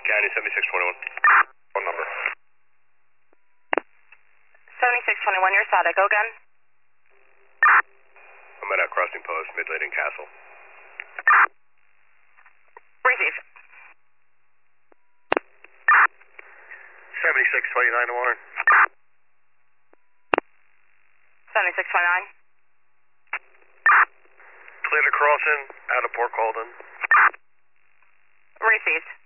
County 7621. Phone number. 7621, you're SATA. Go again. I'm at a crossing post, Midland Castle. Receive. 7629 to Warren. 7629. Clear to crossing, out of Port Colden. Received.